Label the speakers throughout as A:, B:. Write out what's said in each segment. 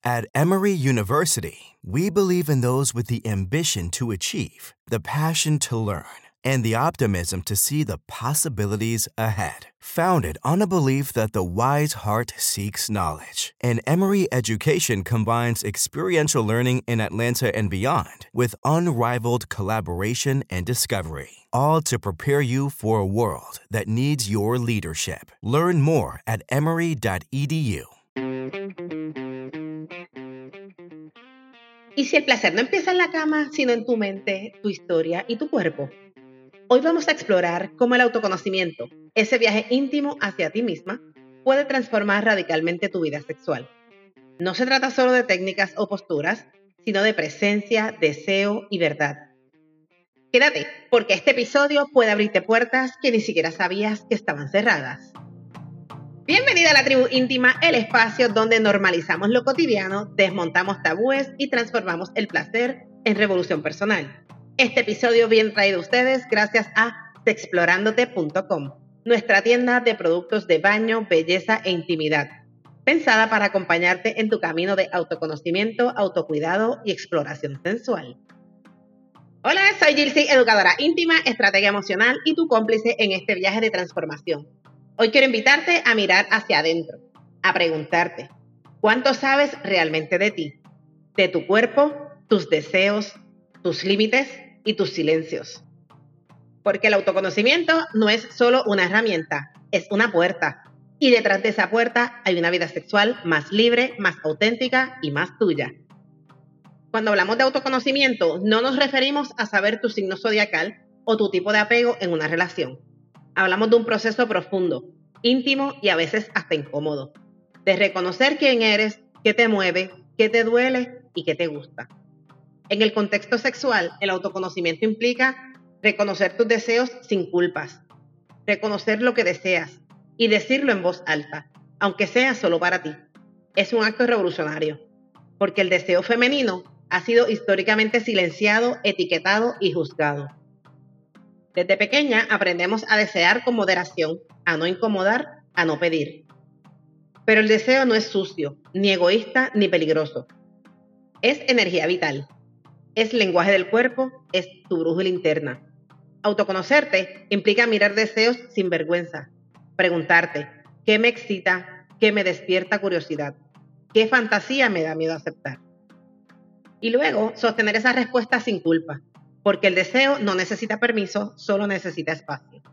A: At Emory University, we believe in those with the ambition to achieve, the passion to learn, and the optimism to see the possibilities ahead. Founded on a belief that the wise heart seeks knowledge, and Emory Education combines experiential learning in Atlanta and beyond with unrivaled collaboration and discovery, all to prepare you for a world that needs your leadership. Learn more at emory.edu.
B: ¿Y si el placer no empieza en la cama, sino en tu mente, tu historia y tu cuerpo? Hoy vamos a explorar cómo el autoconocimiento, ese viaje íntimo hacia ti misma, puede transformar radicalmente tu vida sexual. No se trata solo de técnicas o posturas, sino de presencia, deseo y verdad. Quédate, porque este episodio puede abrirte puertas que ni siquiera sabías que estaban cerradas. Bienvenida a la Tribu Íntima, el espacio donde normalizamos lo cotidiano, desmontamos tabúes y transformamos el placer en revolución personal. Este episodio bien traído a ustedes gracias a sexplorándote.com, nuestra tienda de productos de baño, belleza e intimidad, pensada para acompañarte en tu camino de autoconocimiento, autocuidado y exploración sensual. Hola, soy Gilsi, educadora íntima, estratega emocional y tu cómplice en este viaje de transformación. Hoy quiero invitarte a mirar hacia adentro, a preguntarte, ¿cuánto sabes realmente de ti, de tu cuerpo, tus deseos, tus límites y tus silencios? Porque el autoconocimiento no es solo una herramienta, es una puerta. Y detrás de esa puerta hay una vida sexual más libre, más auténtica y más tuya. Cuando hablamos de autoconocimiento, no nos referimos a saber tu signo zodiacal o tu tipo de apego en una relación. Hablamos de un proceso profundo, íntimo y a veces hasta incómodo, de reconocer quién eres, qué te mueve, qué te duele y qué te gusta. En el contexto sexual, el autoconocimiento implica reconocer tus deseos sin culpas, reconocer lo que deseas y decirlo en voz alta, aunque sea solo para ti. Es un acto revolucionario, porque el deseo femenino ha sido históricamente silenciado, etiquetado y juzgado. Desde pequeña aprendemos a desear con moderación, a no incomodar, a no pedir. Pero el deseo no es sucio, ni egoísta, ni peligroso. Es energía vital. Es lenguaje del cuerpo, es tu brújula interna. Autoconocerte implica mirar deseos sin vergüenza. Preguntarte, ¿qué me excita? ¿Qué me despierta curiosidad? ¿Qué fantasía me da miedo aceptar? Y luego sostener esa respuesta sin culpa. Porque el deseo no necesita permiso, solo necesita espacio.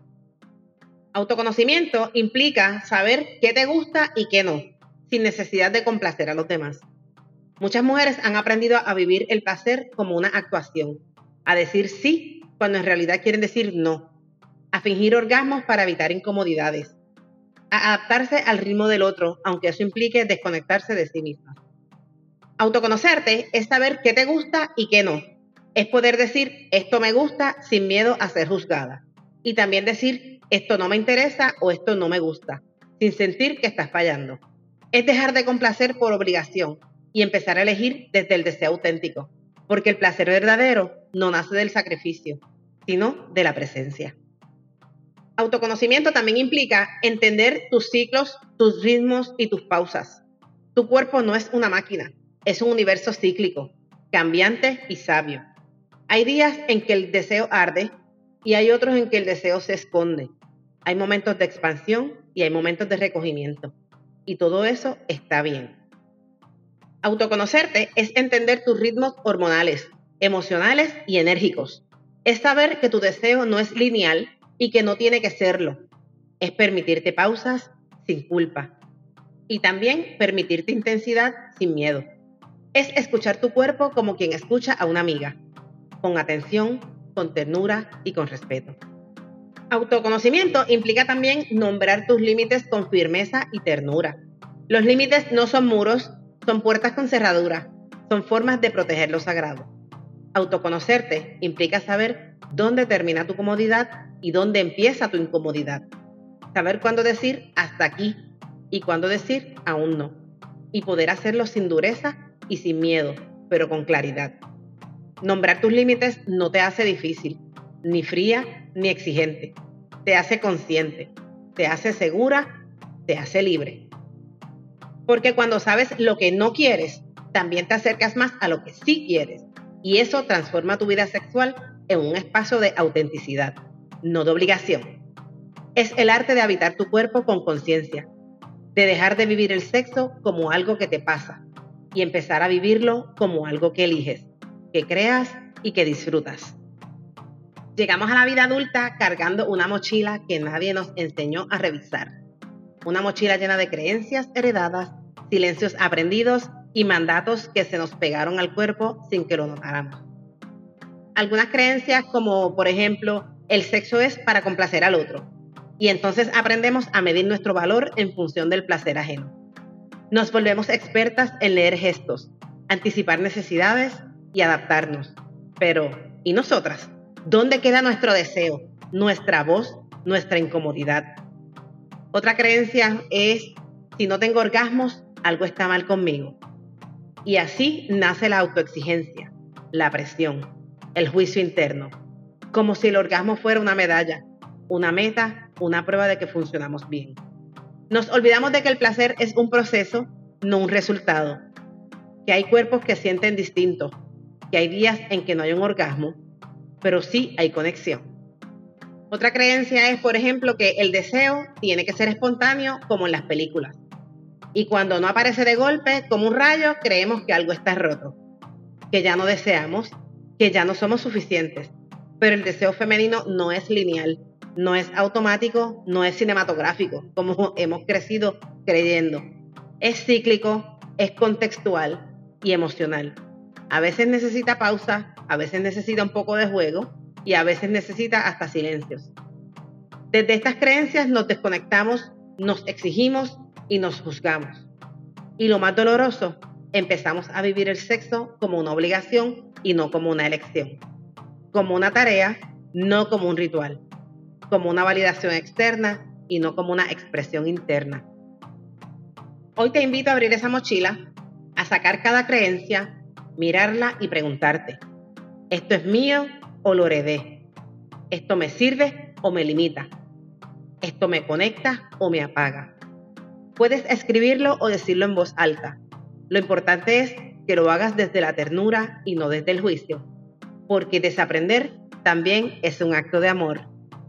B: Autoconocimiento implica saber qué te gusta y qué no, sin necesidad de complacer a los demás. Muchas mujeres han aprendido a vivir el placer como una actuación, a decir sí cuando en realidad quieren decir no, a fingir orgasmos para evitar incomodidades, a adaptarse al ritmo del otro, aunque eso implique desconectarse de sí misma. Autoconocerte es saber qué te gusta y qué no. Es poder decir, esto me gusta sin miedo a ser juzgada. Y también decir, esto no me interesa o esto no me gusta, sin sentir que estás fallando. Es dejar de complacer por obligación y empezar a elegir desde el deseo auténtico. Porque el placer verdadero no nace del sacrificio, sino de la presencia. Autoconocimiento también implica entender tus ciclos, tus ritmos y tus pausas. Tu cuerpo no es una máquina, es un universo cíclico, cambiante y sabio. Hay días en que el deseo arde y hay otros en que el deseo se esconde. Hay momentos de expansión y hay momentos de recogimiento. Y todo eso está bien. Autoconocerte es entender tus ritmos hormonales, emocionales y enérgicos. Es saber que tu deseo no es lineal y que no tiene que serlo. Es permitirte pausas sin culpa. Y también permitirte intensidad sin miedo. Es escuchar tu cuerpo como quien escucha a una amiga, con atención, con ternura y con respeto. Autoconocimiento implica también nombrar tus límites con firmeza y ternura. Los límites no son muros, son puertas con cerradura, son formas de proteger lo sagrado. Autoconocerte implica saber dónde termina tu comodidad y dónde empieza tu incomodidad. Saber cuándo decir hasta aquí y cuándo decir aún no. Y poder hacerlo sin dureza y sin miedo, pero con claridad. Nombrar tus límites no te hace difícil, ni fría, ni exigente. Te hace consciente, te hace segura, te hace libre. Porque cuando sabes lo que no quieres, también te acercas más a lo que sí quieres y eso transforma tu vida sexual en un espacio de autenticidad, no de obligación. Es el arte de habitar tu cuerpo con conciencia, de dejar de vivir el sexo como algo que te pasa y empezar a vivirlo como algo que eliges, que creas y que disfrutas. Llegamos a la vida adulta cargando una mochila que nadie nos enseñó a revisar. Una mochila llena de creencias heredadas, silencios aprendidos y mandatos que se nos pegaron al cuerpo sin que lo notáramos. Algunas creencias como, por ejemplo, el sexo es para complacer al otro. Y entonces aprendemos a medir nuestro valor en función del placer ajeno. Nos volvemos expertas en leer gestos, anticipar necesidades y adaptarnos. Pero, ¿y nosotras? ¿Dónde queda nuestro deseo, nuestra voz, nuestra incomodidad? Otra creencia es, si no tengo orgasmos, algo está mal conmigo. Y así nace la autoexigencia, la presión, el juicio interno, como si el orgasmo fuera una medalla, una meta, una prueba de que funcionamos bien. Nos olvidamos de que el placer es un proceso, no un resultado, que hay cuerpos que sienten distinto, que hay días en que no hay un orgasmo, pero sí hay conexión. Otra creencia es, por ejemplo, que el deseo tiene que ser espontáneo como en las películas. Y cuando no aparece de golpe, como un rayo, creemos que algo está roto, que ya no deseamos, que ya no somos suficientes. Pero el deseo femenino no es lineal, no es automático, no es cinematográfico, como hemos crecido creyendo. Es cíclico, es contextual y emocional. A veces necesita pausa, a veces necesita un poco de juego y a veces necesita hasta silencios. Desde estas creencias nos desconectamos, nos exigimos y nos juzgamos. Y lo más doloroso, empezamos a vivir el sexo como una obligación y no como una elección. Como una tarea, no como un ritual. Como una validación externa y no como una expresión interna. Hoy te invito a abrir esa mochila, a sacar cada creencia, mirarla y preguntarte, ¿esto es mío o lo heredé? ¿Esto me sirve o me limita? ¿Esto me conecta o me apaga? Puedes escribirlo o decirlo en voz alta. Lo importante es que lo hagas desde la ternura y no desde el juicio, porque desaprender también es un acto de amor.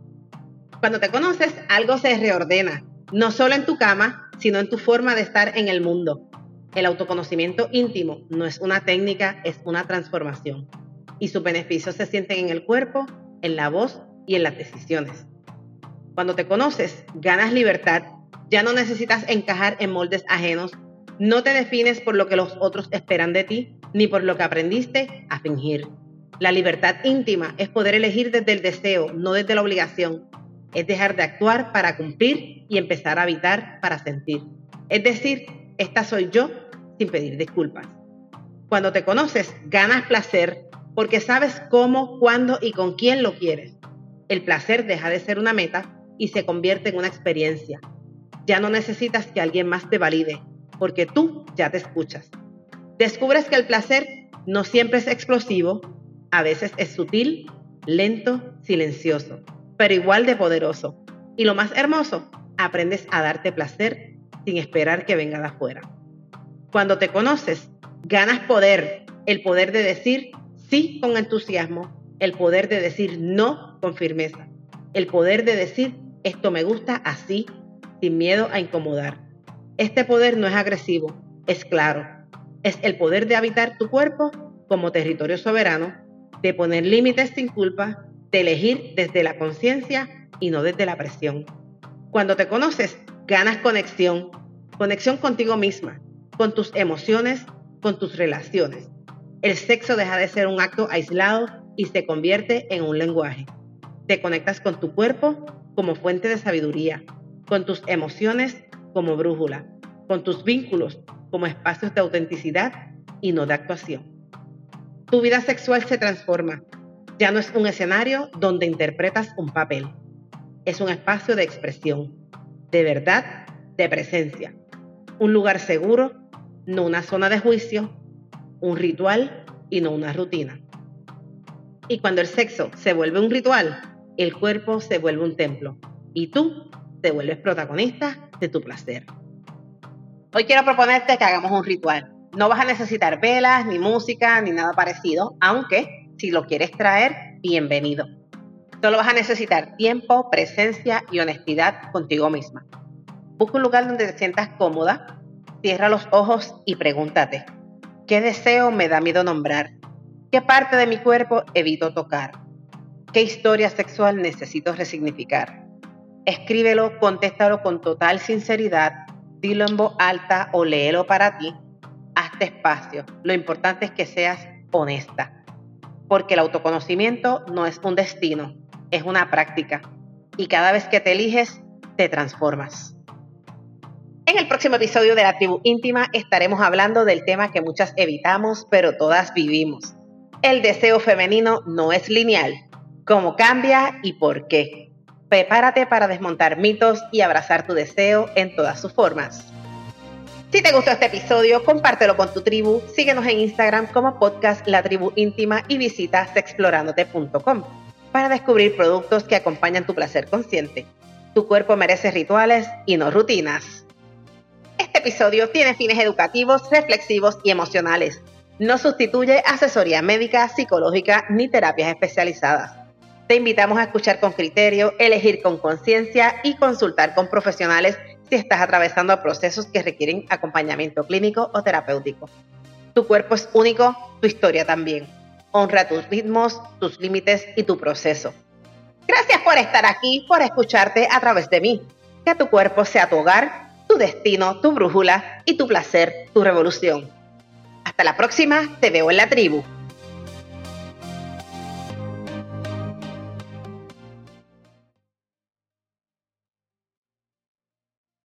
B: Cuando te conoces, algo se reordena, no solo en tu cama, sino en tu forma de estar en el mundo. El autoconocimiento íntimo no es una técnica, es una transformación. Y sus beneficios se sienten en el cuerpo, en la voz y en las decisiones. Cuando te conoces, ganas libertad. Ya no necesitas encajar en moldes ajenos. No te defines por lo que los otros esperan de ti, ni por lo que aprendiste a fingir. La libertad íntima es poder elegir desde el deseo, no desde la obligación. Es dejar de actuar para cumplir y empezar a habitar para sentir. Es decir, esta soy yo sin pedir disculpas. Cuando te conoces, ganas placer porque sabes cómo, cuándo y con quién lo quieres. El placer deja de ser una meta y se convierte en una experiencia. Ya no necesitas que alguien más te valide, porque tú ya te escuchas. Descubres que el placer no siempre es explosivo, a veces es sutil, lento, silencioso, pero igual de poderoso. Y lo más hermoso, aprendes a darte placer sin esperar que venga de afuera. Cuando te conoces, ganas poder, el poder de decir sí con entusiasmo, el poder de decir no con firmeza, el poder de decir esto me gusta así, sin miedo a incomodar. Este poder no es agresivo, es claro. Es el poder de habitar tu cuerpo como territorio soberano, de poner límites sin culpa, de elegir desde la conciencia y no desde la presión. Cuando te conoces, ganas conexión, conexión contigo misma, con tus emociones, con tus relaciones. El sexo deja de ser un acto aislado y se convierte en un lenguaje. Te conectas con tu cuerpo como fuente de sabiduría, con tus emociones como brújula, con tus vínculos como espacios de autenticidad y no de actuación. Tu vida sexual se transforma. Ya no es un escenario donde interpretas un papel. Es un espacio de expresión, de verdad, de presencia. Un lugar seguro, no una zona de juicio, un ritual y no una rutina. Y cuando el sexo se vuelve un ritual, el cuerpo se vuelve un templo y tú te vuelves protagonista de tu placer. Hoy quiero proponerte que hagamos un ritual. No vas a necesitar velas, ni música, ni nada parecido, aunque si lo quieres traer, bienvenido. Solo vas a necesitar tiempo, presencia y honestidad contigo misma. Busca un lugar donde te sientas cómoda, cierra los ojos y pregúntate, ¿qué deseo me da miedo nombrar? ¿Qué parte de mi cuerpo evito tocar? ¿Qué historia sexual necesito resignificar? Escríbelo, contéstalo con total sinceridad, dilo en voz alta o léelo para ti. Hazte espacio. Lo importante es que seas honesta. Porque el autoconocimiento no es un destino, es una práctica. Y cada vez que te eliges, te transformas. En el próximo episodio de La Tribu Íntima estaremos hablando del tema que muchas evitamos, pero todas vivimos. El deseo femenino no es lineal. ¿Cómo cambia y por qué? Prepárate para desmontar mitos y abrazar tu deseo en todas sus formas. Si te gustó este episodio, compártelo con tu tribu, síguenos en Instagram como podcast La Tribu Íntima y visita sexplorándote.com para descubrir productos que acompañan tu placer consciente. Tu cuerpo merece rituales y no rutinas. Este episodio tiene fines educativos, reflexivos y emocionales. No sustituye asesoría médica, psicológica ni terapias especializadas. Te invitamos a escuchar con criterio, elegir con conciencia y consultar con profesionales si estás atravesando procesos que requieren acompañamiento clínico o terapéutico. Tu cuerpo es único, tu historia también. Honra tus ritmos, tus límites y tu proceso. Gracias por estar aquí, por escucharte a través de mí. Que tu cuerpo sea tu hogar, tu destino, tu brújula y tu placer, tu revolución. Hasta la próxima, te veo en la tribu.